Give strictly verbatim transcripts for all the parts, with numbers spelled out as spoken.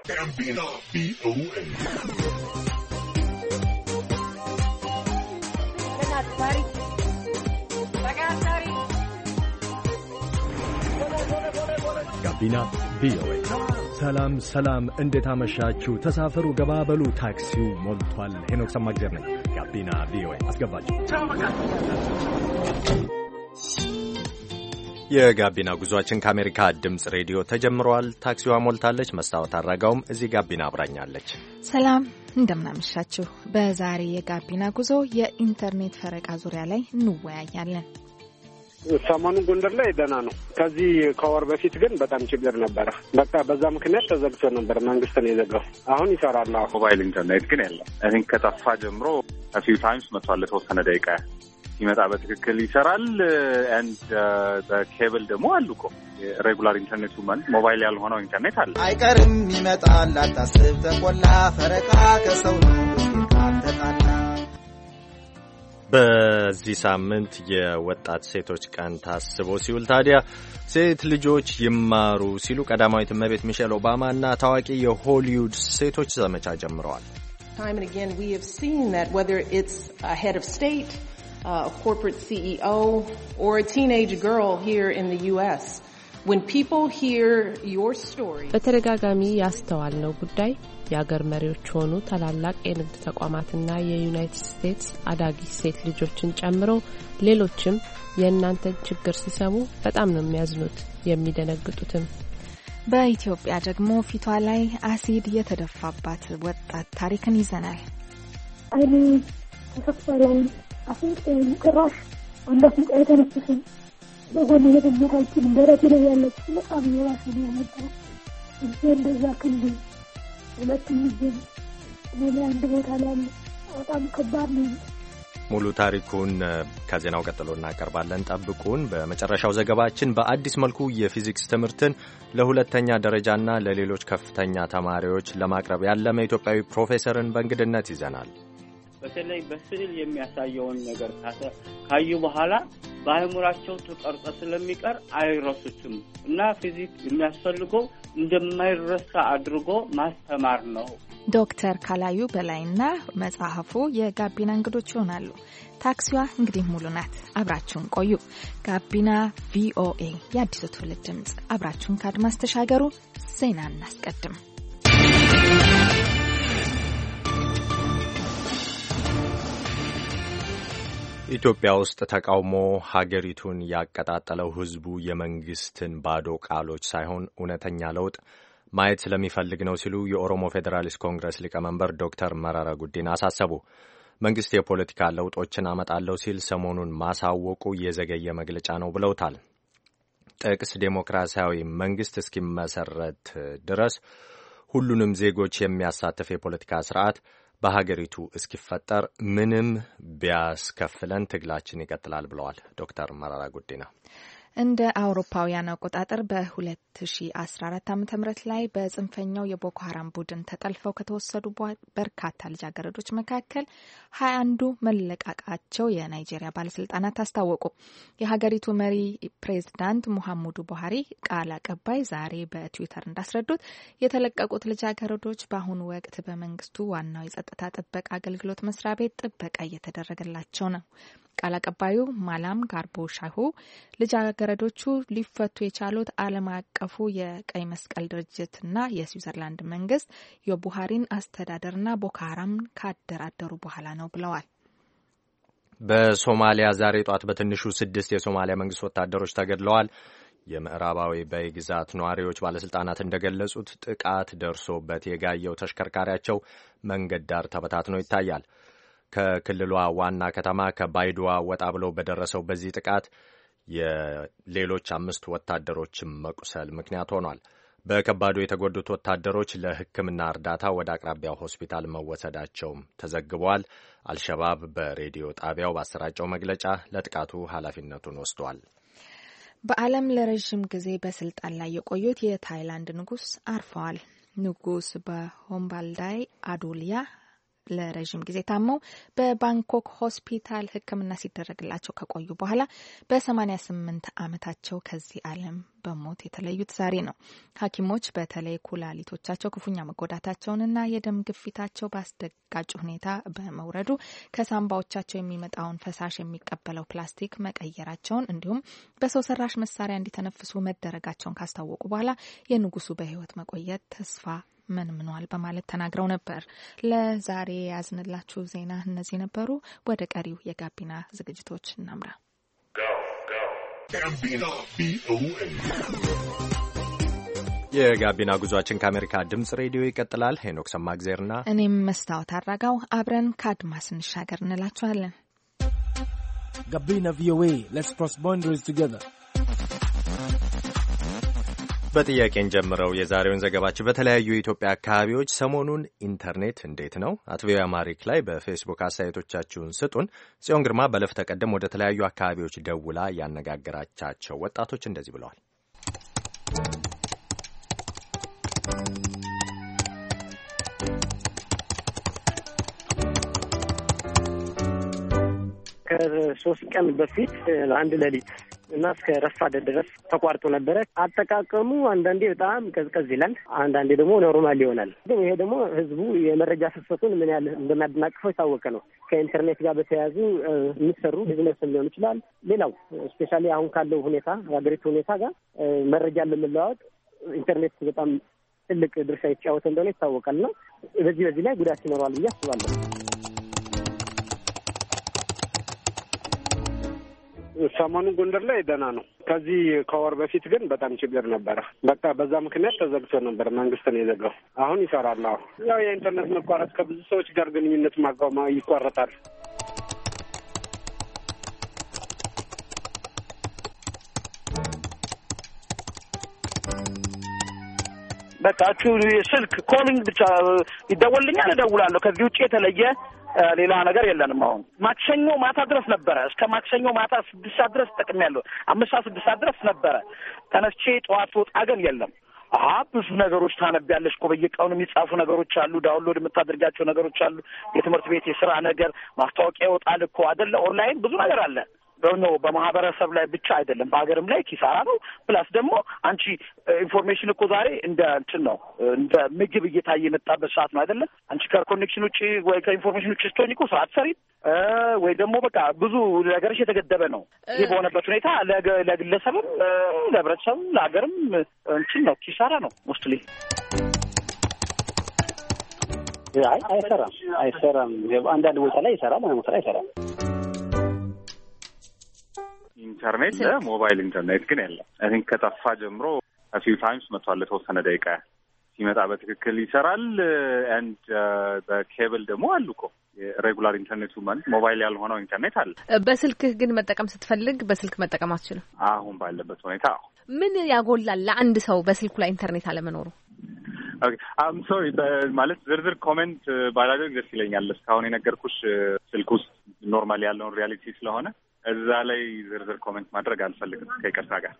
Gambino V O A. ጋቢና ቪኦኤ። ሰላም ሰላም፣ እንዴት አመሻችሁ? ተሳፈሩ፣ ገባበሉ፣ ታክሲው ሞልቷል። ሄኖክ ሰማግዜር ነኝ። ጋቢና ቪኦኤ አስገባችሁ። የጋቢና ጉዟችን ከአሜሪካ ድምፅ ሬዲዮ ተጀምሯል። ታክሲዋ ሞልታለች። መስታወት አድራጋውም እዚህ ጋቢና አብራኛለች። ሰላም እንደምናመሻችሁ። በዛሬ የጋቢና ጉዞ የኢንተርኔት ፈረቃ ዙሪያ ላይ እንወያያለን። ሰሞኑን ጎንደር ላይ ደህና ነው። ከዚህ ከወር በፊት ግን በጣም ችግር ነበረ። በቃ በዛ ምክንያት ተዘግቶ ነበር፣ መንግስት ነው የዘጋው። አሁን ይሰራል። ሞባይል ኢንተርኔት ግን የለም። እኔ ከጠፋ ጀምሮ ፊው ታይምስ መጥቷል። ለተወሰነ ደቂቃ ሲመጣ በትክክል ይሰራል። ኤንድ በኬብል ደግሞ አሉ እኮ ሬጉላር ኢንተርኔቱ ማለት ሞባይል ያልሆነው ኢንተርኔት አለ። አይቀርም ይመጣል፣ አታስብ ተቆላ ፈረቃ ከሰው ነው ካልተጣላ። በዚህ ሳምንት የወጣት ሴቶች ቀን ታስቦ ሲውል ታዲያ ሴት ልጆች ይማሩ ሲሉ ቀዳማዊት እመቤት ሚሼል ኦባማ እና ታዋቂ የሆሊውድ ሴቶች ዘመቻ ጀምረዋል። Time and again we have seen that whether it's a head of state, a corporate C E O or a teenage girl here in the U S, when people hear your story. በተደጋጋሚ ያስተዋልነው ጉዳይ የአገር መሪዎች ሆኑ ታላላቅ የንግድ ተቋማትና የዩናይትድ ስቴትስ አዳጊ ሴት ልጆችን ጨምሮ ሌሎችም የእናንተን ችግር ሲሰሙ በጣም ነው የሚያዝኑት የሚደነግጡትም። በኢትዮጵያ ደግሞ ፊቷ ላይ አሲድ የተደፋባት ወጣት ታሪክን ይዘናል። አይኔ ተሰፍቷል። አሲድ ጭራሽ አንዳችን ቀይ ተነፍሰን በጎን የተመታችን ደረቴ ላይ ያለች በጣም የባሰ ነው የመጣው። እንደዛ ክንዱ ሁለቱም ይገኝ ሌላ አንድ ቦታ ላይ በጣም ከባድ ነው። ሙሉ ታሪኩን ከዜናው ቀጥሎ እናቀርባለን። ጠብቁን። በመጨረሻው ዘገባችን በአዲስ መልኩ የፊዚክስ ትምህርትን ለሁለተኛ ደረጃና ለሌሎች ከፍተኛ ተማሪዎች ለማቅረብ ያለመ ኢትዮጵያዊ ፕሮፌሰርን በእንግድነት ይዘናል። በተለይ በስዕል የሚያሳየውን ነገር ካዩ በኋላ በአእምሯቸው ተቀርጾ ስለሚቀር አይረሱትም እና ፊዚክስ የሚያስፈልገው እንደማይረሳ አድርጎ ማስተማር ነው። ዶክተር ካላዩ በላይና መጽሐፉ የጋቢና እንግዶች ይሆናሉ። ታክሲዋ እንግዲህ ሙሉ ናት። አብራችሁን ቆዩ። ጋቢና ቪኦኤ የአዲሱ ትውልድ ድምጽ። አብራችሁን ከአድማስ ተሻገሩ። ዜና እናስቀድም። ኢትዮጵያ ውስጥ ተቃውሞ ሀገሪቱን ያቀጣጠለው ሕዝቡ የመንግስትን ባዶ ቃሎች ሳይሆን እውነተኛ ለውጥ ማየት ስለሚፈልግ ነው ሲሉ የኦሮሞ ፌዴራሊስት ኮንግረስ ሊቀመንበር ዶክተር መረራ ጉዲና አሳሰቡ። መንግስት የፖለቲካ ለውጦችን አመጣለሁ ሲል ሰሞኑን ማሳወቁ የዘገየ መግለጫ ነው ብለውታል። ጥቅስ ዴሞክራሲያዊ መንግስት እስኪመሰረት ድረስ ሁሉንም ዜጎች የሚያሳትፍ የፖለቲካ ስርዓት በሀገሪቱ እስኪፈጠር ምንም ቢያስከፍለን ትግላችን ይቀጥላል ብለዋል ዶክተር መረራ ጉዲና። እንደ አውሮፓውያን አቆጣጠር በ2014 ዓ.ም ላይ በጽንፈኛው የቦኮ ሀራም ቡድን ተጠልፈው ከተወሰዱ በርካታ ልጃገረዶች መካከል ሀያ አንዱ መለቃቃቸው የናይጄሪያ ባለስልጣናት አስታወቁ። የሀገሪቱ መሪ ፕሬዝዳንት ሙሐመዱ ቡሃሪ ቃል አቀባይ ዛሬ በትዊተር እንዳስረዱት የተለቀቁት ልጃገረዶች በአሁኑ ወቅት በመንግስቱ ዋናው የጸጥታ ጥበቃ አገልግሎት መስሪያ ቤት ጥበቃ እየተደረገላቸው ነው። ቃል አቀባዩ ማላም ጋርቦ ሻሁ ልጃገረዶቹ ሊፈቱ የቻሉት ዓለም አቀፉ የቀይ መስቀል ድርጅትና የስዊዘርላንድ መንግስት የቡሃሪን አስተዳደርና ቦኮ ሀራም ካደራደሩ በኋላ ነው ብለዋል። በሶማሊያ ዛሬ ጧት በትንሹ ስድስት የሶማሊያ መንግስት ወታደሮች ተገድለዋል። የምዕራባዊ በይ ግዛት ነዋሪዎች ባለስልጣናት እንደገለጹት ጥቃት ደርሶበት የጋየው ተሽከርካሪያቸው መንገድ ዳር ተበታትኖ ይታያል። ከክልሏ ዋና ከተማ ከባይዶዋ ወጣ ብሎ በደረሰው በዚህ ጥቃት የሌሎች አምስት ወታደሮችም መቁሰል ምክንያት ሆኗል። በከባዱ የተጎዱት ወታደሮች ለሕክምና እርዳታ ወደ አቅራቢያው ሆስፒታል መወሰዳቸውም ተዘግቧል። አልሸባብ በሬዲዮ ጣቢያው ባሰራጨው መግለጫ ለጥቃቱ ኃላፊነቱን ወስዷል። በዓለም ለረጅም ጊዜ በስልጣን ላይ የቆዩት የታይላንድ ንጉስ አርፈዋል። ንጉስ በሆምባልዳይ አዶሊያ ለረጅም ጊዜ ታመው በባንኮክ ሆስፒታል ሕክምና ሲደረግላቸው ከቆዩ በኋላ በሰማኒያ ስምንት ዓመታቸው ከዚህ ዓለም በሞት የተለዩት ዛሬ ነው። ሐኪሞች በተለይ ኩላሊቶቻቸው ክፉኛ መጎዳታቸውንና የደም ግፊታቸው በአስደጋጭ ሁኔታ በመውረዱ ከሳምባዎቻቸው የሚመጣውን ፈሳሽ የሚቀበለው ፕላስቲክ መቀየራቸውን እንዲሁም በሰው ሰራሽ መሳሪያ እንዲተነፍሱ መደረጋቸውን ካስታወቁ በኋላ የንጉሱ በሕይወት መቆየት ተስፋ መንምኗል በማለት ተናግረው ነበር። ለዛሬ ያዝንላችሁ ዜና እነዚህ ነበሩ። ወደ ቀሪው የጋቢና ዝግጅቶች እናምራ። የጋቢና ጉዟችን ከአሜሪካ ድምጽ ሬዲዮ ይቀጥላል። ሄኖክ ሰማግዜርና እኔም መስታወት አራጋው አብረን ከአድማስ እንሻገር እንላችኋለን። ጋቢና ቪኦኤ ሌትስ ክሮስ ባውንደሪስ ቱጌዘር። በጥያቄን ጀምረው የዛሬውን ዘገባችን በተለያዩ የኢትዮጵያ አካባቢዎች ሰሞኑን ኢንተርኔት እንዴት ነው? አት ቪኦኤ አማሪክ ላይ በፌስቡክ አስተያየቶቻችሁን ስጡን። ጽዮን ግርማ በለፍ ተቀደም ወደ ተለያዩ አካባቢዎች ደውላ ያነጋገራቻቸው ወጣቶች እንደዚህ ብለዋል። ከሶስት ቀን በፊት አንድ ሌሊት እና እስከ ረፋድ ድረስ ተቋርጦ ነበረ። አጠቃቀሙ አንዳንዴ በጣም ቀዝቀዝ ይላል፣ አንዳንዴ ደግሞ ኖርማል ይሆናል። ግን ይሄ ደግሞ ህዝቡ የመረጃ ፍሰቱን ምን ያህል እንደሚያደናቅፈው የታወቀ ነው። ከኢንተርኔት ጋር በተያያዙ የሚሰሩ ቢዝነስ ሊሆን ይችላል። ሌላው ስፔሻሊ አሁን ካለው ሁኔታ የሀገሪቱ ሁኔታ ጋር መረጃ ለመለዋወጥ ኢንተርኔት በጣም ትልቅ ድርሻ የተጫወተ እንደሆነ ይታወቃል ነው። በዚህ በዚህ ላይ ጉዳት ይኖረዋል ብዬ አስባለሁ። ሰሞኑን ጎንደር ላይ ደህና ነው። ከዚህ ከወር በፊት ግን በጣም ችግር ነበረ። በቃ በዛ ምክንያት ተዘግቶ ነበር፣ መንግስትን የዘጋው። አሁን ይሰራል። አሁን ያው የኢንተርኔት መቋረጥ ከብዙ ሰዎች ጋር ግንኙነት ማቋማ ይቋረጣል። በቃ ስልክ ኮሊንግ ብቻ ይደወልልኛል፣ እደውላለሁ። ከዚህ ውጭ የተለየ ሌላ ነገር የለንም። አሁን ማክሰኞ ማታ ድረስ ነበረ። እስከ ማክሰኞ ማታ ስድስት ሰዓት ድረስ ተጠቅሜያለሁ። አምስት ሰዓት ስድስት ሰዓት ድረስ ነበረ። ተነስቼ ጠዋት ወጣ ግን የለም። አሀ ብዙ ነገሮች ታነቢያለሽ እኮ በየቀኑ የሚጻፉ ነገሮች አሉ። ዳውንሎድ የምታደርጋቸው ነገሮች አሉ። የትምህርት ቤት የስራ ነገር ማስታወቂያ ይወጣል እኮ አይደለ? ኦንላይን ብዙ ነገር አለ። በኖ በማህበረሰብ ላይ ብቻ አይደለም፣ በሀገርም ላይ ኪሳራ ነው። ፕላስ ደግሞ አንቺ ኢንፎርሜሽን እኮ ዛሬ እንደ እንትን ነው፣ እንደ ምግብ እየታየ የመጣበት ሰዓት ነው አይደለም? አንቺ ከኮኔክሽን ውጭ ወይ ከኢንፎርሜሽን ውጭ ስትሆኝ እኮ ስራ አትሰሪም፣ ወይ ደግሞ በቃ ብዙ ነገሮች የተገደበ ነው። ይህ በሆነበት ሁኔታ ለግለሰብም፣ ለህብረተሰብም፣ ለሀገርም እንትን ነው፣ ኪሳራ ነው። ሞስትሊ አይ አይሰራም፣ አይሰራም። አንዳንድ ቦታ ላይ ይሰራል፣ አንዳንድ ቦታ ላይ አይሰራም። ኢንተርኔት ሞባይል ኢንተርኔት ግን የለም። አይ ቲንክ ከጠፋ ጀምሮ ፊው ታይምስ መጥቷል። ለተወሰነ ደቂቃ ሲመጣ በትክክል ይሰራል። ኤንድ በኬብል ደግሞ አሉ እኮ ሬጉላር ኢንተርኔቱ ማለት ሞባይል ያልሆነው ኢንተርኔት አለ። በስልክህ ግን መጠቀም ስትፈልግ በስልክ መጠቀም አትችልም። አሁን ባለበት ሁኔታ ምን ያጎላል ለአንድ ሰው በስልኩ ላይ ኢንተርኔት አለመኖሩ? ኦኬ አም ሶሪ ማለት ዝርዝር ኮሜንት ባላደርግ ደስ ይለኛል። እስካሁን የነገርኩሽ ስልክ ውስጥ ኖርማሊ ያለውን ሪያሊቲ ስለሆነ እዛ ላይ ዝርዝር ኮሜንት ማድረግ አልፈልግም ከይቅርታ ጋር።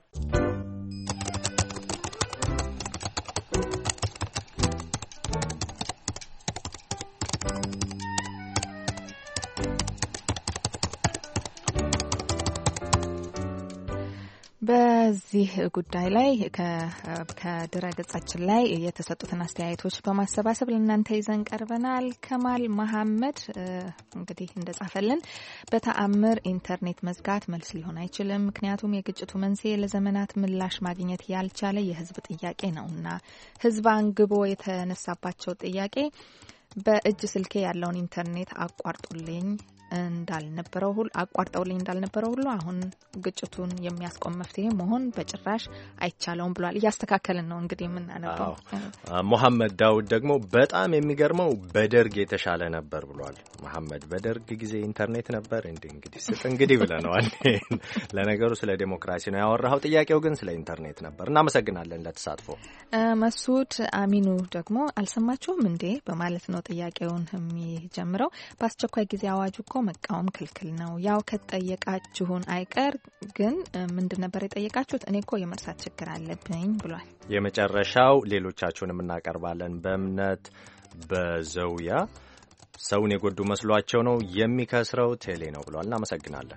በዚህ ጉዳይ ላይ ከድረ ገጻችን ላይ የተሰጡትን አስተያየቶች በማሰባሰብ ለእናንተ ይዘን ቀርበናል። ከማል መሐመድ እንግዲህ እንደጻፈልን በተአምር ኢንተርኔት መዝጋት መልስ ሊሆን አይችልም። ምክንያቱም የግጭቱ መንስኤ ለዘመናት ምላሽ ማግኘት ያልቻለ የህዝብ ጥያቄ ነውና ህዝብ አንግቦ የተነሳባቸው ጥያቄ በእጅ ስልኬ ያለውን ኢንተርኔት አቋርጡልኝ እንዳልነበረው ሁሉ አቋርጠውልኝ እንዳልነበረው ሁሉ አሁን ግጭቱን የሚያስቆም መፍትሄ መሆን በጭራሽ አይቻለውም ብሏል። እያስተካከልን ነው እንግዲህ የምናነበው። መሐመድ ዳውድ ደግሞ በጣም የሚገርመው በደርግ የተሻለ ነበር ብሏል። መሐመድ በደርግ ጊዜ ኢንተርኔት ነበር እንዴ? እንግዲህ ስጥ እንግዲህ ብለነዋል። ለነገሩ ስለ ዴሞክራሲ ነው ያወራው፣ ጥያቄው ግን ስለ ኢንተርኔት ነበር። እናመሰግናለን ለተሳትፎ። መስዑድ አሚኑ ደግሞ አልሰማችሁም እንዴ በማለት ነው ጥያቄውን የሚጀምረው። በአስቸኳይ ጊዜ አዋጁ እኮ መቃወም ክልክል ነው። ያው ከተጠየቃችሁን አይቀር ግን ምንድን ነበር የጠየቃችሁት? እኔ እኮ የመርሳት ችግር አለብኝ ብሏል። የመጨረሻው ሌሎቻችሁንም እናቀርባለን። በእምነት በዘውያ ሰውን የጎዱ መስሏቸው ነው የሚከስረው ቴሌ ነው ብሏል። እናመሰግናለን።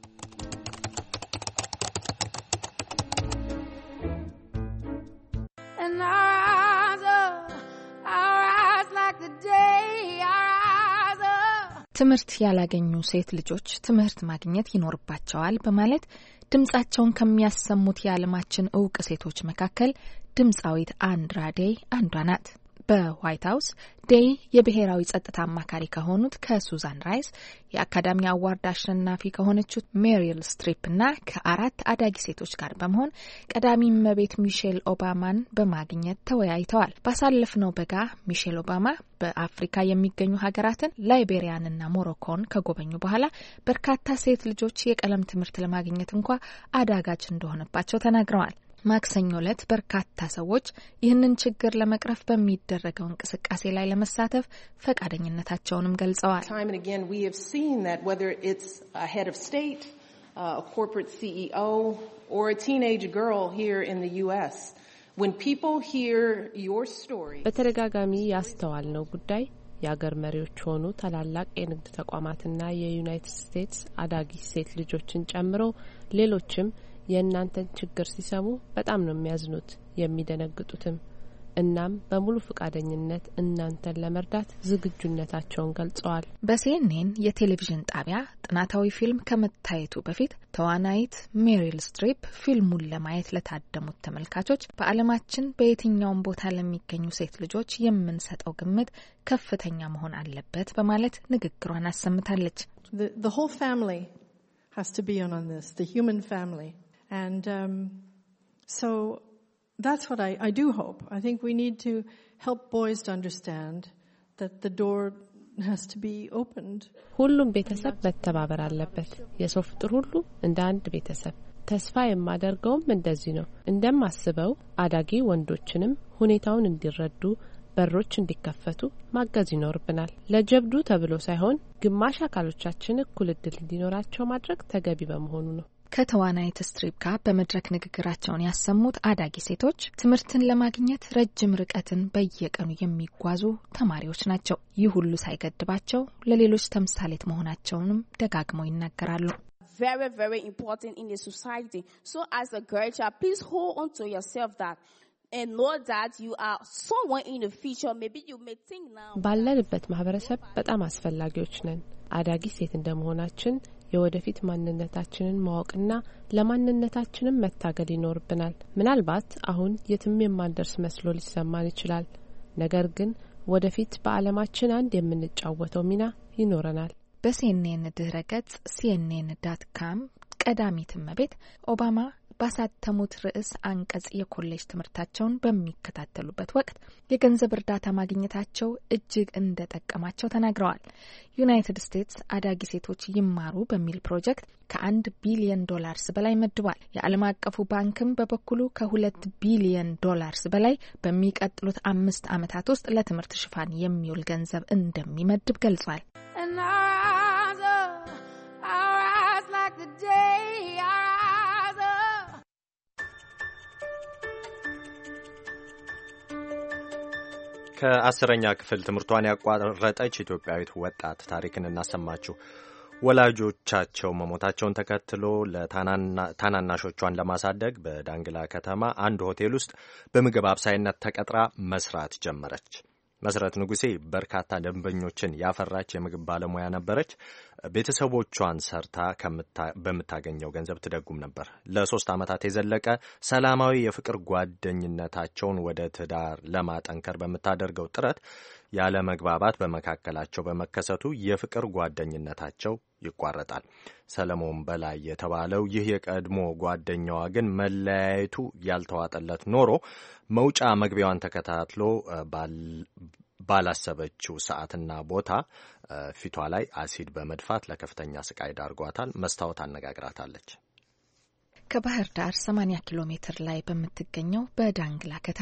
ትምህርት ያላገኙ ሴት ልጆች ትምህርት ማግኘት ይኖርባቸዋል በማለት ድምጻቸውን ከሚያሰሙት የዓለማችን ዕውቅ ሴቶች መካከል ድምጻዊት አንድራ ዴይ አንዷ ናት። በዋይት ሃውስ ዴይ የብሔራዊ ጸጥታ አማካሪ ከሆኑት ከሱዛን ራይስ፣ የአካዳሚ አዋርድ አሸናፊ ከሆነችው ሜሪል ስትሪፕ እና ከአራት አዳጊ ሴቶች ጋር በመሆን ቀዳሚ እመቤት ሚሼል ኦባማን በማግኘት ተወያይተዋል። ባሳለፍነው በጋ ሚሼል ኦባማ በአፍሪካ የሚገኙ ሀገራትን ላይቤሪያንና ሞሮኮን ከጎበኙ በኋላ በርካታ ሴት ልጆች የቀለም ትምህርት ለማግኘት እንኳ አዳጋች እንደሆነባቸው ተናግረዋል። ማክሰኞ ዕለት በርካታ ሰዎች ይህንን ችግር ለመቅረፍ በሚደረገው እንቅስቃሴ ላይ ለመሳተፍ ፈቃደኝነታቸውንም ገልጸዋል። Time and again we have seen that whether it's a head of state, a corporate C E O or a teenage girl here in the U S, when people hear your story በተደጋጋሚ ያስተዋልነው ጉዳይ የአገር መሪዎች ሆኑ ታላላቅ የንግድ ተቋማትና የዩናይትድ ስቴትስ አዳጊ ሴት ልጆችን ጨምሮ ሌሎችም የእናንተን ችግር ሲሰሙ በጣም ነው የሚያዝኑት የሚደነግጡትም። እናም በሙሉ ፈቃደኝነት እናንተን ለመርዳት ዝግጁነታቸውን ገልጸዋል። በሲኤንኤን የቴሌቪዥን ጣቢያ ጥናታዊ ፊልም ከመታየቱ በፊት ተዋናይት ሜሪል ስትሪፕ ፊልሙን ለማየት ለታደሙት ተመልካቾች በዓለማችን በየትኛውም ቦታ ለሚገኙ ሴት ልጆች የምንሰጠው ግምት ከፍተኛ መሆን አለበት በማለት ንግግሯን አሰምታለች። The, the whole family has to be on on this, the human family. And um, so that's what I, I do hope. I think we need to help boys to understand that the door has to be opened. ሁሉም ቤተሰብ መተባበር አለበት። የሰው ፍጡር ሁሉ እንደ አንድ ቤተሰብ። ተስፋ የማደርገውም እንደዚህ ነው። እንደማስበው አዳጊ ወንዶችንም ሁኔታውን እንዲረዱ በሮች እንዲከፈቱ ማገዝ ይኖርብናል። ለጀብዱ ተብሎ ሳይሆን ግማሽ አካሎቻችን እኩል እድል እንዲኖራቸው ማድረግ ተገቢ በመሆኑ ነው። ከተዋናይት ስትሪፕ ጋር በመድረክ ንግግራቸውን ያሰሙት አዳጊ ሴቶች ትምህርትን ለማግኘት ረጅም ርቀትን በየቀኑ የሚጓዙ ተማሪዎች ናቸው። ይህ ሁሉ ሳይገድባቸው ለሌሎች ተምሳሌት መሆናቸውንም ደጋግመው ይናገራሉ። Very, very important in the society. So as a girl child, please hold on to yourself that and know that you are someone in the future. Maybe you may think now. ባለንበት ማህበረሰብ በጣም አስፈላጊዎች ነን። አዳጊ ሴት እንደመሆናችን የወደፊት ማንነታችንን ማወቅና ለማንነታችንም መታገል ይኖርብናል። ምናልባት አሁን የትም የማንደርስ መስሎ ሊሰማን ይችላል። ነገር ግን ወደፊት በዓለማችን አንድ የምንጫወተው ሚና ይኖረናል። በሲኤንኤን ድህረ ገጽ ሲኤንኤን ዶት ኮም ቀዳሚት እመቤት ኦባማ ባሳተሙት ርዕስ አንቀጽ የኮሌጅ ትምህርታቸውን በሚከታተሉበት ወቅት የገንዘብ እርዳታ ማግኘታቸው እጅግ እንደጠቀማቸው ተናግረዋል። ዩናይትድ ስቴትስ አዳጊ ሴቶች ይማሩ በሚል ፕሮጀክት ከአንድ ቢሊዮን ዶላርስ በላይ መድቧል። የዓለም አቀፉ ባንክም በበኩሉ ከሁለት ቢሊዮን ዶላርስ በላይ በሚቀጥሉት አምስት ዓመታት ውስጥ ለትምህርት ሽፋን የሚውል ገንዘብ እንደሚመድብ ገልጿል። ከአስረኛ ክፍል ትምህርቷን ያቋረጠች ኢትዮጵያዊት ወጣት ታሪክን እናሰማችሁ። ወላጆቻቸው መሞታቸውን ተከትሎ ለታናናሾቿን ለማሳደግ በዳንግላ ከተማ አንድ ሆቴል ውስጥ በምግብ አብሳይነት ተቀጥራ መስራት ጀመረች። መሰረት ንጉሴ በርካታ ደንበኞችን ያፈራች የምግብ ባለሙያ ነበረች። ቤተሰቦቿን ሰርታ በምታገኘው ገንዘብ ትደጉም ነበር። ለሶስት ዓመታት የዘለቀ ሰላማዊ የፍቅር ጓደኝነታቸውን ወደ ትዳር ለማጠንከር በምታደርገው ጥረት ያለ መግባባት በመካከላቸው በመከሰቱ የፍቅር ጓደኝነታቸው ይቋረጣል። ሰለሞን በላይ የተባለው ይህ የቀድሞ ጓደኛዋ ግን መለያየቱ ያልተዋጠለት ኖሮ መውጫ መግቢያዋን ተከታትሎ ባላሰበችው ሰዓትና ቦታ ፊቷ ላይ አሲድ በመድፋት ለከፍተኛ ስቃይ ዳርጓታል። መስታወት አነጋግራታለች። ከባህር ዳር ሰማንያ ኪሎ ሜትር ላይ በምትገኘው በዳንግላ ከተማ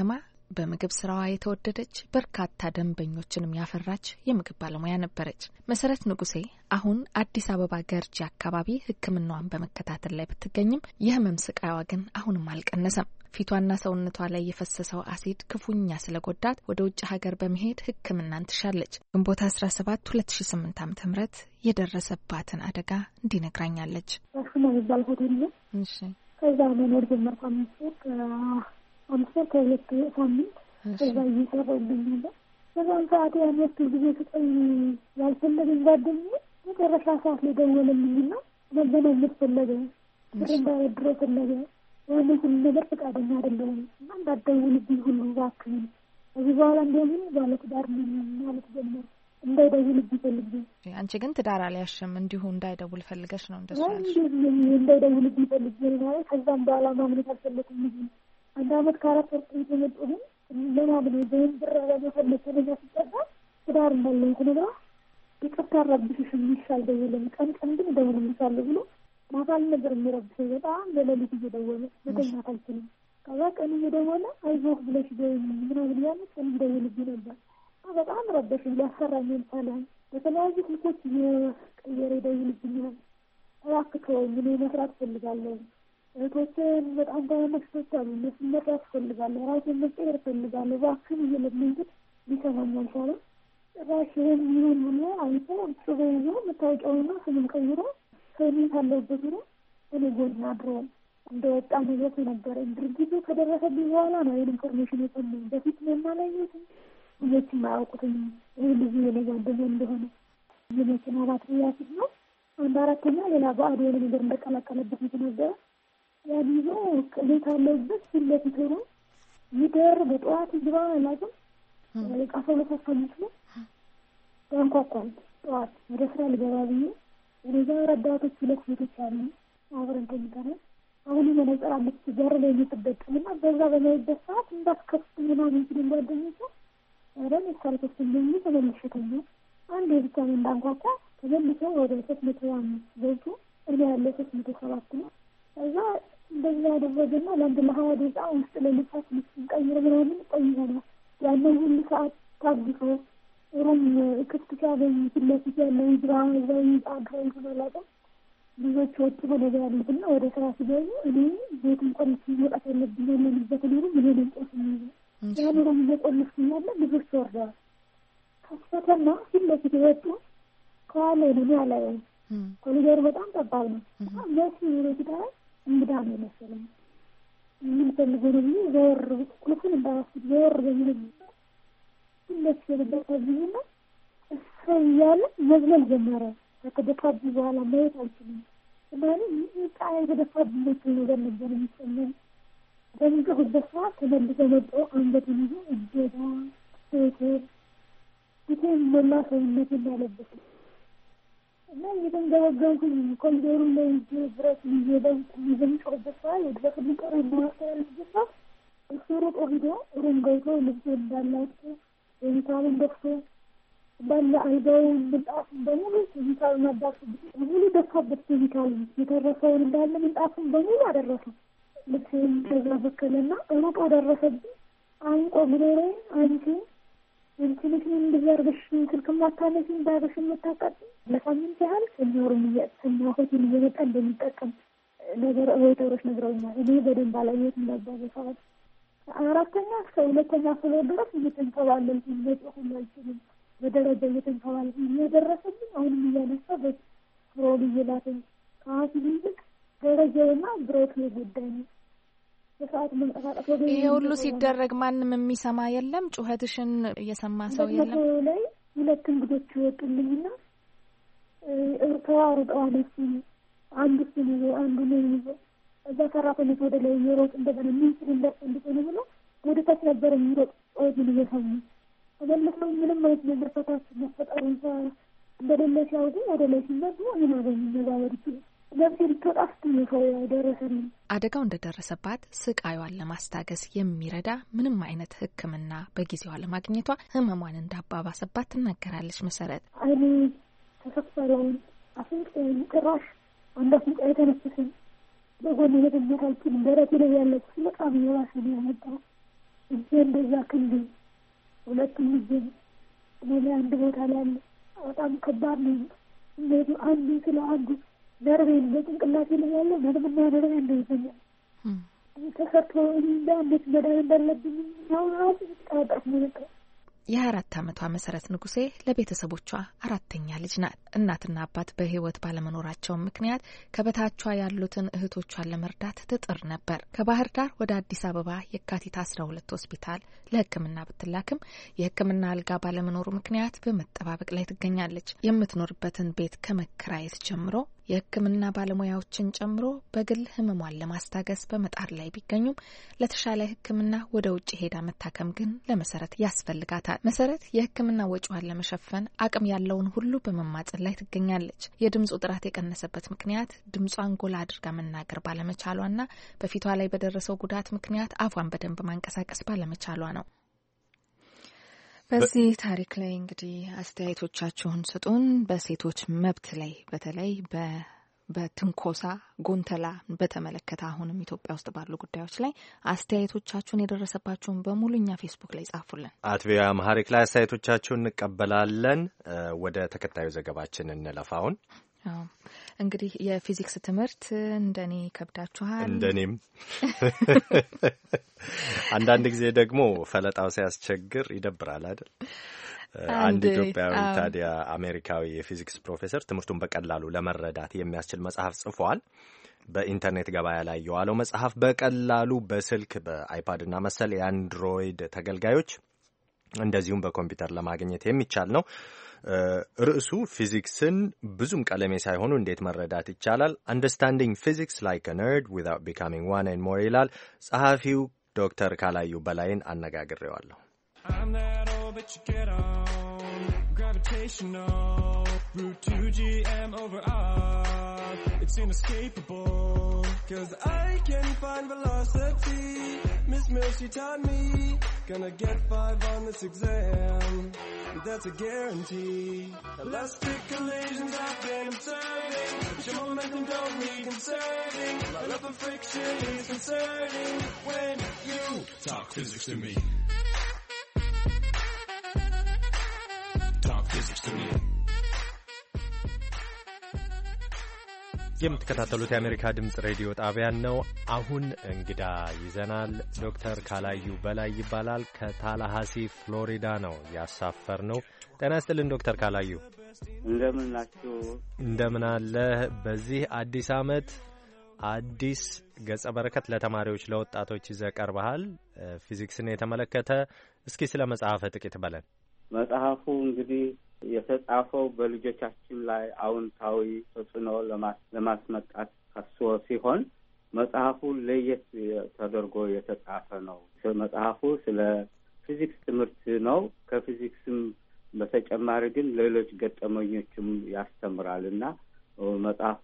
በምግብ ስራዋ የተወደደች በርካታ ደንበኞችንም ያፈራች የምግብ ባለሙያ ነበረች። መሰረት ንጉሴ አሁን አዲስ አበባ ገርጂ አካባቢ ሕክምናዋን በመከታተል ላይ ብትገኝም የህመም ስቃይዋ ግን አሁንም አልቀነሰም። ፊቷና ሰውነቷ ላይ የፈሰሰው አሲድ ክፉኛ ስለጎዳት ወደ ውጭ ሀገር በመሄድ ሕክምናን ትሻለች። ግንቦት አስራ ሰባት ሁለት ሺ ስምንት ዓመተ ምህረት የደረሰባትን አደጋ እንዲነግራኛለች። አሽማ ይባል ሆቴል ነው። እሺ ከዛ መኖር ጀመርኩ። አምስት አምስት ከሁለት ሳምንት ከዛ እየሰራሁልኝ ነበር። በዛን ሰዓት ያመጡ ጊዜ ስጠኝ ያልፈለገኝ ጓደኛዬ መጨረሻ ሰዓት ላይ ደወለልኝና መገናኘት ፈለገ። እንዳይድሮ ፈለገ። ያንን ሁሉ ነገር ፈቃደኛ አይደለሁም እና እንዳትደውልብኝ ሁሉ እባክህን እዚህ በኋላ እንደምን ባለትዳር ነኝ ማለት ጀመረ። እንዳይደውልብኝ ፈልጌ። አንቺ ግን ትዳር አልያዝሽም፣ እንዲሁ እንዳይደውል ፈልገሽ ነው እንደሱ ያልሽ? እንዳይደውልብኝ ፈልጌ ነው። ከዛም በኋላ ማምነት አልፈለኩም። አንድ አመት ከአራት ወር የተመጣሁ ለማለት ነው። ብር ለመፈለግ ተነሳ ሲጠራ ትዳር እንዳለኝ ተነግራ ይቅርታ ረብሽሽ የሚሻል ደውለኝ ቀን ቀን ግን ደውልልሻለሁ ብሎ ማታል ነገር የሚረብሽ በጣም ለሌሊት እየደወለ መተኛት አልችልም። ከዛ ቀን እየደወለ አይዞህ ብለሽ ደውይ ምናምን ያለ ቀን እየደወለብኝ ነበር። በጣም ረበሽ ሊያሰራኝ ይቻላል። በተለያዩ ስልኮች እየቀየረ ይደውልብኛል። እባክህ ምን መስራት ፈልጋለሁ፣ እህቶቼን በጣም ተመሽቶች አሉ፣ እነሱን መስራት ፈልጋለሁ፣ ራሴን መቀየር ፈልጋለሁ፣ እባክህን እየለመንኩት ሊሰማኝ አልቻለም። ጭራሽ ይህን ይሁን ብሎ አይቶ ጽበ ይዞ መታወቂያውና ስሙን ቀይሮ ከእኔ ካለሁበት ነው እኔ ጎን አድሮ እንደወጣ ነገር ነበረ። ድርጊቱ ከደረሰብኝ በኋላ ነው ይህን ኢንፎርሜሽን የሰማኝ። በፊት ምንም አላየሁትም። ልጆችም አያውቁትም ይህ ልጁ የኔ ጓደኛ እንደሆነ። የመኪና ባትሪ ያሲድ ነው አንድ አራተኛ ሌላ ባዕድ የሆነ ነገር እንደቀላቀለበት የተነገረ። ያን ይዞ እኔ ካለሁበት ፊት ለፊት ሆኖ ይደር በጠዋት ግባ አላውቅም ቃ ሰው ለሳሳሚት ነው ያንኳኳል። ጠዋት ወደ ስራ ልገባ ብዬ እኔ ጋር ረዳቶች ሁለት ሴቶች አሉ አብረን ተኝተናል። አሁን መነጽር አለች በር ላይ የምትደቅምና በዛ በማይበት ሰዓት እንዳትከፍት ምናምን ሲል ጓደኞቼ አረን ሳልከፍት እንደምን ተመልሸተኛ አንድ የብቻ እንዳንኳኳ ተመልሰው ወደ ሶስት መቶ አምስት ገብቶ እኔ ያለ ሶስት መቶ ሰባት ነው። ከዛ እንደዛ ያደረገና ለአንድ ለሀያ ደቂቃ ውስጥ ለልሳት ልስንቀይር ምናምን ቆይተናል። ያንን ሁሉ ሰዓት ታግሶ ሩም ክፍት ሲያገኝ ፊት ለፊት ያለው ይግባ እዛ አድሮ ይሆናላቀ ልጆች ወጡ በነገ ያሉትና ወደ ስራ ሲገቡ እኔ ቤት እንኳን ሲወጣት ያለብኝ ያለንበት ሊሩ ምን ለንቆስ ነው ያን ሩም እየቆልፍ ያለ ልጆች ወርደዋል። ከስፈተና ፊት ለፊት ወጡ ከኋላ ነው ያለው ኮሪደር በጣም ጠባብ ነው። መሲ ወረዳ እንግዳ ነው መሰለኝ ምን ፈልጎ ነው ዘወር ቁልፉን እንዳያስብ ዘወር በሚል ለስ የደረሰብኝና እሰያለ መዝለል ጀመረ። ከተደፋብኝ በኋላ ማየት አልችልም። ስለዚህ ጣይ የተደፋብኝ ነገር ነበር የሚሰማኝ። በሚጮህበት ሰዓት ተመልሶ መጥቶ አንገቱን ይዞ እጀታ ሴቴ ሴቴን ሞላ ሰውነት እንዳለበት እና እየተንገበገብኩኝ ኮሪደሩ ላይ ብረት ይዘን የሚጮህበት ሰዓት ወደፊት ቀረ ማስተላለፍበት ሰዓት እሱ ሮጦ ሂዶ ሩም ገብቶ ልብስ እንዳላቸው የሚታውን ደፍቶ ባለ አልጋውን ምንጣፉን በሙሉ የሚታውን አዳፍ በሙሉ ደፋበት። ኬሚካል የተረፈውን እንዳለ ምንጣፉን በሙሉ አደረሰው። ልብስን ከዛ በከለና ሩጦ ደረሰብኝ። አንቆ ብሎሬ አንቺ እንትን እንደያርገሽ ስልክ ማታነሽ እንዳርገሽ መታቀጥ ለሳምንት ያህል ከኖርም እየተሰማ ሆቴል እየመጣ እንደሚጠቀም ነገር ወይተሮች ነግረውኛል። እኔ በደንብ አላየሁትም ነበር በሰዓት አራተኛ እስከ ሁለተኛ ፍሎር ድረስ እየተንከባለልኩ መጮህ ሁሉ አልችልም። በደረጃ እየተንከባለልኩ እየደረሰብኝ አሁንም እያነሳ በፍሮል እየላተኝ ከሀሲል ይልቅ ደረጃውና ብሮቱ የጎዳኝ በሰዓት መንቀሳቀስ ወደ ይሄ ሁሉ ሲደረግ ማንም የሚሰማ የለም። ጩኸትሽን እየሰማ ሰው የለም። ላይ ሁለት እንግዶች ይወጡልኝና እርተዋሩጠው አነሱ አንዱ ሲሉ አንዱ ነው ይዞ እዛ ሰራተኞች ወደ ላይ የሮጥ እንደገና ምን ሲል እንደርስ እንደሆነ ብሎ ወደ ታች ነበር የሚሮጥ ወዲህ እየሰሙ ተመልሰው ምንም አይነት ነገር ፈታች መፈጠሩን እንደሌለ ሲያውቁ ወደ ላይ ሲመጡ ምን አገኙ ነባበር ይችላል ለዚህ ተጣፍቶ ነው ያደረሰልኝ። አደጋው እንደደረሰባት ስቃዩን ለማስታገስ የሚረዳ ምንም አይነት ሕክምና በጊዜው አለማግኘቷ ህመሟን እንዳባባሰባት ትናገራለች። መሰረት አይኔ ተሰፋለኝ አፍንጫ ጭራሽ አንዳፍንጫ የተነፈሰኝ በጎን የተመታችኝ ደረቴ ላይ ያለች በጣም የባሰ ነው ያመጣው። እጄ እንደዛ ክንድ ሁለቱም ልጅ እኔ አንድ ቦታ ላይ በጣም ከባድ ነው። እንዴት አንዱ ስለ አንዱ ነርቬን በጭንቅላቴ ላይ ያለ ምንም ነገር እንደይዘኛ ተሰርቶ እንዴት መዳን እንዳለብኝ ነው ነው ታጣፍ ነው። የአራት ዓመቷ መሰረት ንጉሴ ለቤተሰቦቿ አራተኛ ልጅ ናት። እናትና አባት በህይወት ባለመኖራቸው ምክንያት ከበታቿ ያሉትን እህቶቿን ለመርዳት ትጥር ነበር። ከባህር ዳር ወደ አዲስ አበባ የካቲት አስራ ሁለት ሆስፒታል ለሕክምና ብትላክም የሕክምና አልጋ ባለመኖሩ ምክንያት በመጠባበቅ ላይ ትገኛለች። የምትኖርበትን ቤት ከመከራየት ጀምሮ የሕክምና ባለሙያዎችን ጨምሮ በግል ህመሟን ለማስታገስ በመጣር ላይ ቢገኙም ለተሻለ ሕክምና ወደ ውጭ ሄዳ መታከም ግን ለመሰረት ያስፈልጋታል። መሰረት የሕክምና ወጪዋን ለመሸፈን አቅም ያለውን ሁሉ በመማጸን ላይ ትገኛለች። የድምፁ ጥራት የቀነሰበት ምክንያት ድምጿን ጎላ አድርጋ መናገር ባለመቻሏና በፊቷ ላይ በደረሰው ጉዳት ምክንያት አፏን በደንብ ማንቀሳቀስ ባለመቻሏ ነው። በዚህ ታሪክ ላይ እንግዲህ አስተያየቶቻችሁን ስጡን። በሴቶች መብት ላይ በተለይ በ በትንኮሳ ጎንተላ በተመለከተ አሁንም ኢትዮጵያ ውስጥ ባሉ ጉዳዮች ላይ አስተያየቶቻችሁን የደረሰባችሁን በሙሉ እኛ ፌስቡክ ላይ ጻፉልን። አትቪያ ማህሪክ ላይ አስተያየቶቻችሁን እንቀበላለን። ወደ ተከታዩ ዘገባችን እንለፋውን። አዎ እንግዲህ የፊዚክስ ትምህርት እንደኔ ከብዳችኋል። እንደኔም አንዳንድ ጊዜ ደግሞ ፈለጣው ሲያስቸግር ይደብራል አይደል? አንድ ኢትዮጵያዊ ታዲያ አሜሪካዊ የፊዚክስ ፕሮፌሰር ትምህርቱን በቀላሉ ለመረዳት የሚያስችል መጽሐፍ ጽፏል። በኢንተርኔት ገበያ ላይ የዋለው መጽሐፍ በቀላሉ በስልክ በአይፓድ እና መሰል የአንድሮይድ ተገልጋዮች እንደዚሁም በኮምፒውተር ለማግኘት የሚቻል ነው። ርዕሱ ፊዚክስን ብዙም ቀለሜ ሳይሆኑ እንዴት መረዳት ይቻላል? አንደርስታንዲንግ ፊዚክስ ላይክ አ ነርድ ዊዛውት ቢካሚንግ ዋን ኤንድ ሞር ይላል። ጸሐፊው ዶክተር ካላዩ በላይን አነጋግሬዋለሁ። But you get on gravitational root two G M over R. It's inescapable cause I can find velocity. Miss Mills, she taught me gonna get five on this exam, but that's a guarantee. Elastic collisions I've been observing, but your momentum don't need conserving. My love of friction is concerning when you talk physics to me. የምትከታተሉት የአሜሪካ ድምጽ ሬዲዮ ጣቢያን ነው። አሁን እንግዳ ይዘናል። ዶክተር ካላዩ በላይ ይባላል። ከታላሃሲ ፍሎሪዳ ነው ያሳፈር ነው። ጤና ይስጥልን ዶክተር ካላዩ። እንደምን ናችሁ? እንደምን አለ። በዚህ አዲስ ዓመት አዲስ ገጸ በረከት ለተማሪዎች ለወጣቶች ይዘህ ቀርበሃል። ፊዚክስን የተመለከተ እስኪ ስለ መጽሐፍ ጥቂት በለን። መጽሐፉ እንግዲህ የተጻፈው በልጆቻችን ላይ አዎንታዊ ተጽዕኖ ለማስመጣት ታስቦ ሲሆን መጽሐፉ ለየት ተደርጎ የተጻፈ ነው። መጽሐፉ ስለ ፊዚክስ ትምህርት ነው። ከፊዚክስም በተጨማሪ ግን ሌሎች ገጠመኞችም ያስተምራልና መጽሐፉ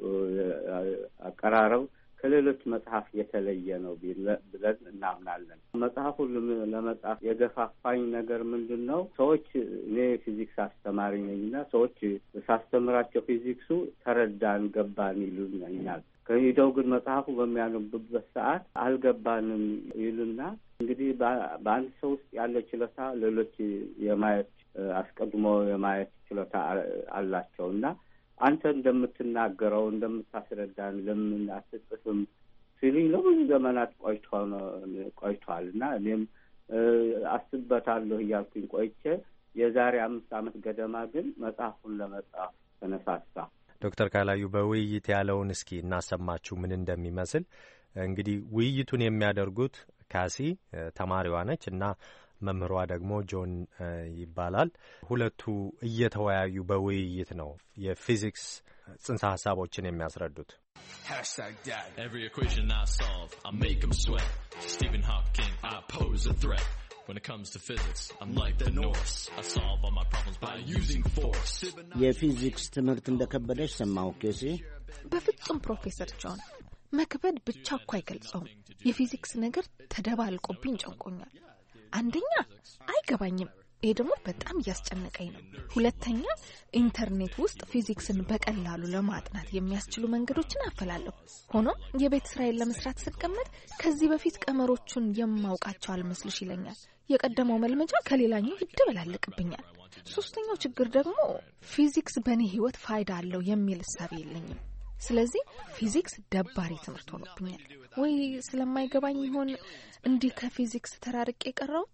አቀራረብ ከሌሎች መጽሐፍ የተለየ ነው ብለን እናምናለን። መጽሐፉን ለመጻፍ የገፋፋኝ ነገር ምንድን ነው? ሰዎች እኔ ፊዚክስ አስተማሪ ነኝና ሰዎች ሳስተምራቸው ፊዚክሱ ተረዳን ገባን ይሉኛል። ከሂደው ግን መጽሐፉ በሚያነቡበት ሰዓት አልገባንም ይሉና እንግዲህ በአንድ ሰው ውስጥ ያለ ችሎታ ሌሎች የማየት አስቀድሞ የማየት ችሎታ አላቸውና አንተ እንደምትናገረው እንደምታስረዳን ለምን አትጽፍም ሲሉኝ ለብዙ ዘመናት ቆይቷል እና እኔም አስበታለሁ እያልኩኝ ቆይቼ የዛሬ አምስት ዓመት ገደማ ግን መጽሐፉን ለመጻፍ ተነሳሳ። ዶክተር ካላዩ በውይይት ያለውን እስኪ እናሰማችሁ ምን እንደሚመስል። እንግዲህ ውይይቱን የሚያደርጉት ካሲ ተማሪዋ ነች እና መምህሯ ደግሞ ጆን ይባላል። ሁለቱ እየተወያዩ በውይይት ነው የፊዚክስ ጽንሰ ሀሳቦችን የሚያስረዱት። Hashtag dad. Every equation I solve, I make them sweat. Stephen Hawking, I pose a threat. When it comes to physics, I'm like the Norse. I solve all my problems by using force. የፊዚክስ ትምህርት እንደከበደሽ ሰማሁ ኬሲ። በፍጹም ፕሮፌሰር ጆን፣ መክበድ ብቻ እኮ አይገልጸውም። የፊዚክስ ነገር ተደባልቆብኝ ጨንቆኛል። አንደኛ አይገባኝም፣ ይሄ ደግሞ በጣም እያስጨነቀኝ ነው። ሁለተኛ ኢንተርኔት ውስጥ ፊዚክስን በቀላሉ ለማጥናት የሚያስችሉ መንገዶችን አፈላለሁ። ሆኖም የቤት ስራዬን ለመስራት ስቀመጥ ከዚህ በፊት ቀመሮቹን የማውቃቸው አልመስልሽ ይለኛል። የቀደመው መልመጃ ከሌላኛው ይደበላለቅብኛል። ሶስተኛው ችግር ደግሞ ፊዚክስ በእኔ ህይወት ፋይዳ አለው የሚል እሳቤ የለኝም። ስለዚህ ፊዚክስ ደባሪ ትምህርት ሆኖብኛል። ወይ ስለማይገባኝ ይሆን እንዲህ ከፊዚክስ ተራርቄ የቀረሁት?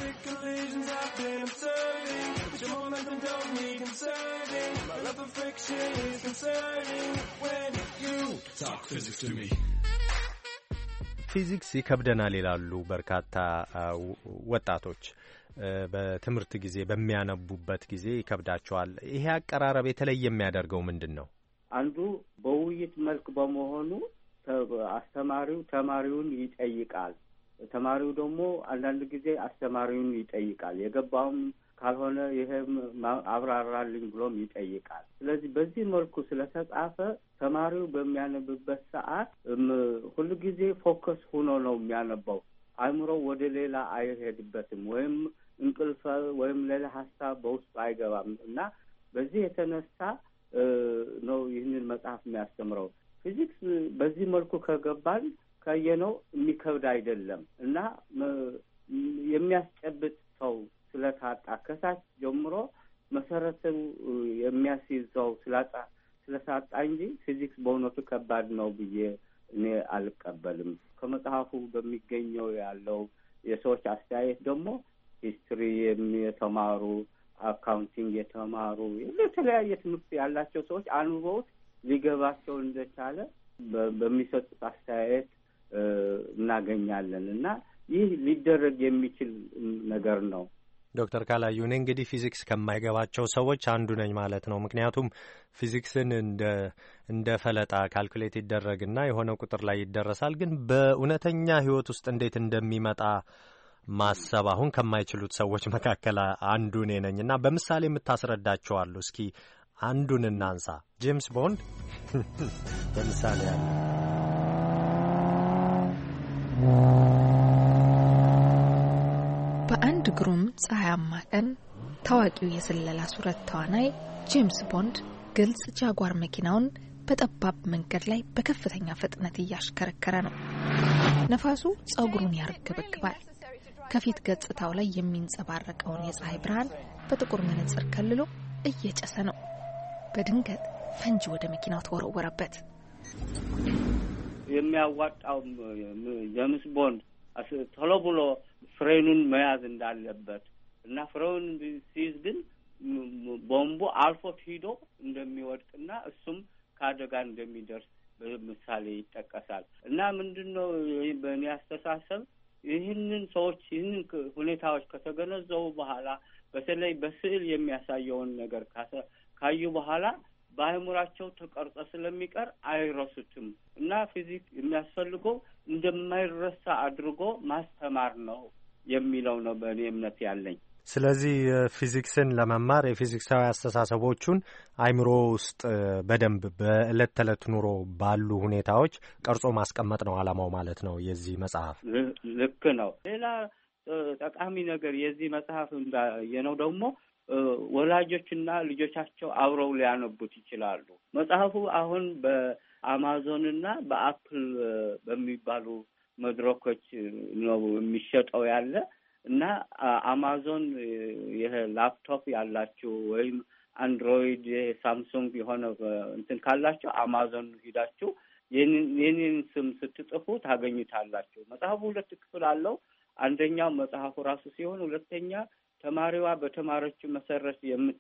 ፊዚክስ ይከብደናል ይላሉ በርካታ ወጣቶች። በትምህርት ጊዜ በሚያነቡበት ጊዜ ይከብዳቸዋል። ይሄ አቀራረብ የተለየ የሚያደርገው ምንድን ነው? አንዱ በውይይት መልክ በመሆኑ አስተማሪው ተማሪውን ይጠይቃል፣ ተማሪው ደግሞ አንዳንድ ጊዜ አስተማሪውን ይጠይቃል። የገባውም ካልሆነ ይሄም አብራራልኝ ብሎም ይጠይቃል። ስለዚህ በዚህ መልኩ ስለተጻፈ ተማሪው በሚያነብበት ሰዓት ሁሉ ጊዜ ፎከስ ሆኖ ነው የሚያነባው። አእምሮ ወደ ሌላ አይሄድበትም፣ ወይም እንቅልፍ ወይም ሌላ ሀሳብ በውስጡ አይገባም እና በዚህ የተነሳ ነው ይህንን መጽሐፍ የሚያስተምረው። ፊዚክስ በዚህ መልኩ ከገባን ካየነው የሚከብድ አይደለም እና የሚያስጨብጥ ሰው ስለታጣ ከታች ጀምሮ መሰረቱ የሚያስይዘው ስላጣ ስለታጣ እንጂ ፊዚክስ በእውነቱ ከባድ ነው ብዬ እኔ አልቀበልም። ከመጽሐፉ በሚገኘው ያለው የሰዎች አስተያየት ደግሞ ሂስትሪ የተማሩ አካውንቲንግ የተማሩ የተለያየ ትምህርት ያላቸው ሰዎች አንብበውት ሊገባቸው እንደቻለ በሚሰጡት አስተያየት እናገኛለን እና ይህ ሊደረግ የሚችል ነገር ነው። ዶክተር ካላዩ እኔ እንግዲህ ፊዚክስ ከማይገባቸው ሰዎች አንዱ ነኝ ማለት ነው። ምክንያቱም ፊዚክስን እንደ እንደ ፈለጣ ካልኩሌት ይደረግና የሆነ ቁጥር ላይ ይደረሳል። ግን በእውነተኛ ሕይወት ውስጥ እንዴት እንደሚመጣ ማሰብ አሁን ከማይችሉት ሰዎች መካከል አንዱ እኔ ነኝና በምሳሌ የምታስረዳቸው አሉ። እስኪ አንዱን እናንሳ። ጄምስ ቦንድ በምሳሌ ያለ በአንድ ግሩም ፀሐያማ ቀን ታዋቂው የስለላ ሱረት ተዋናይ ጄምስ ቦንድ ግልጽ ጃጓር መኪናውን በጠባብ መንገድ ላይ በከፍተኛ ፍጥነት እያሽከረከረ ነው። ነፋሱ ጸጉሩን ያርገበግባል። ከፊት ገጽታው ላይ የሚንጸባረቀውን የፀሐይ ብርሃን በጥቁር መነጽር ከልሎ እየጨሰ ነው። በድንገት ፈንጂ ወደ መኪናው ተወረወረበት። የሚያዋጣው ጄምስ ቦንድ ቶሎ ብሎ ፍሬኑን መያዝ እንዳለበት እና ፍሬኑን ሲይዝ ግን ቦምቡ አልፎት ሂዶ እንደሚወድቅና እሱም ከአደጋ እንደሚደርስ በምሳሌ ይጠቀሳል። እና ምንድነው በእኔ አስተሳሰብ ይህንን ሰዎች ይህንን ሁኔታዎች ከተገነዘቡ በኋላ በተለይ በስዕል የሚያሳየውን ነገር ካዩ በኋላ በአእምሯቸው ተቀርጾ ስለሚቀር አይረሱትም እና ፊዚክስ የሚያስፈልገው እንደማይረሳ አድርጎ ማስተማር ነው የሚለው ነው በእኔ እምነት ያለኝ። ስለዚህ ፊዚክስን ለመማር የፊዚክሳዊ አስተሳሰቦቹን አእምሮ ውስጥ በደንብ በእለት ተዕለት ኑሮ ባሉ ሁኔታዎች ቀርጾ ማስቀመጥ ነው ዓላማው ማለት ነው የዚህ መጽሐፍ። ልክ ነው። ሌላ ጠቃሚ ነገር የዚህ መጽሐፍ እንዳየነው ደግሞ ወላጆችና ልጆቻቸው አብረው ሊያነቡት ይችላሉ። መጽሐፉ አሁን በአማዞንና በአፕል በሚባሉ መድረኮች ነው የሚሸጠው ያለ እና አማዞን ይሄ ላፕቶፕ ያላችሁ ወይም አንድሮይድ ሳምሱንግ የሆነ እንትን ካላችሁ አማዞን ሂዳችሁ የኔን ስም ስትጽፉ ታገኙታላችሁ። መጽሐፉ ሁለት ክፍል አለው። አንደኛው መጽሐፉ ራሱ ሲሆን ሁለተኛ ተማሪዋ በተማረችው መሰረት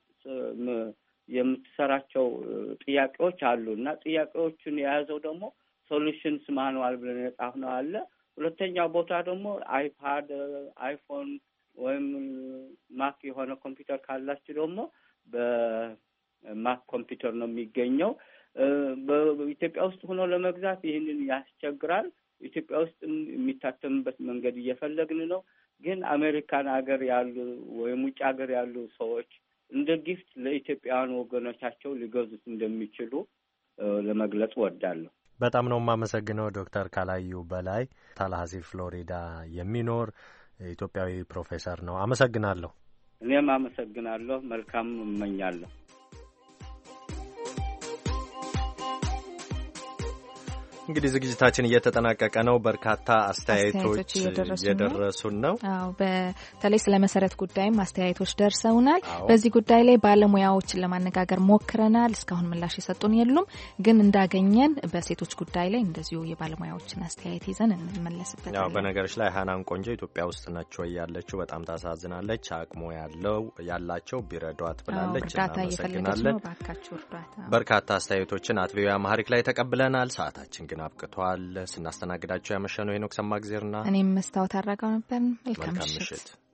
የምትሰራቸው ጥያቄዎች አሉ እና ጥያቄዎቹን የያዘው ደግሞ ሶሉሽንስ ማኑዋል ብለን የጻፍነው አለ። ሁለተኛው ቦታ ደግሞ አይፓድ፣ አይፎን ወይም ማክ የሆነ ኮምፒውተር ካላችሁ ደግሞ በማክ ኮምፒውተር ነው የሚገኘው። በኢትዮጵያ ውስጥ ሆኖ ለመግዛት ይህንን ያስቸግራል። ኢትዮጵያ ውስጥ የሚታተምበት መንገድ እየፈለግን ነው። ግን አሜሪካን ሀገር ያሉ ወይም ውጭ ሀገር ያሉ ሰዎች እንደ ጊፍት ለኢትዮጵያውያን ወገኖቻቸው ሊገዙት እንደሚችሉ ለመግለጽ ወዳለሁ። በጣም ነው የማመሰግነው ዶክተር ካላዩ በላይ ታላሃሲ ፍሎሪዳ የሚኖር ኢትዮጵያዊ ፕሮፌሰር ነው። አመሰግናለሁ። እኔም አመሰግናለሁ። መልካም እመኛለሁ። እንግዲህ ዝግጅታችን እየተጠናቀቀ ነው። በርካታ አስተያየቶች እየደረሱን ነው። አዎ በተለይ ስለ መሰረት ጉዳይም አስተያየቶች ደርሰውናል። በዚህ ጉዳይ ላይ ባለሙያዎችን ለማነጋገር ሞክረናል። እስካሁን ምላሽ የሰጡን የሉም። ግን እንዳገኘን በሴቶች ጉዳይ ላይ እንደዚሁ የባለሙያዎችን አስተያየት ይዘን እንመለስበታለን። ያው በነገሮች ላይ ሃናን ቆንጆ ኢትዮጵያ ውስጥ ነች ወይ ያለችው? በጣም ታሳዝናለች። አቅሞ ያለው ያላቸው ቢረዷት ብላለች። እርዳታ እየፈለገች ነው። ባካችሁ እርዳታ። በርካታ አስተያየቶችን አት ቪኦኤ አማሪክ ላይ ተቀብለናል። ሰዓታችን ግን አብቅቷል። ስናስተናግዳቸው ያመሸነው ሄኖክ ሰማግዜርና እኔም መስታወት አድራጋው ነበር። መልካም ምሽት።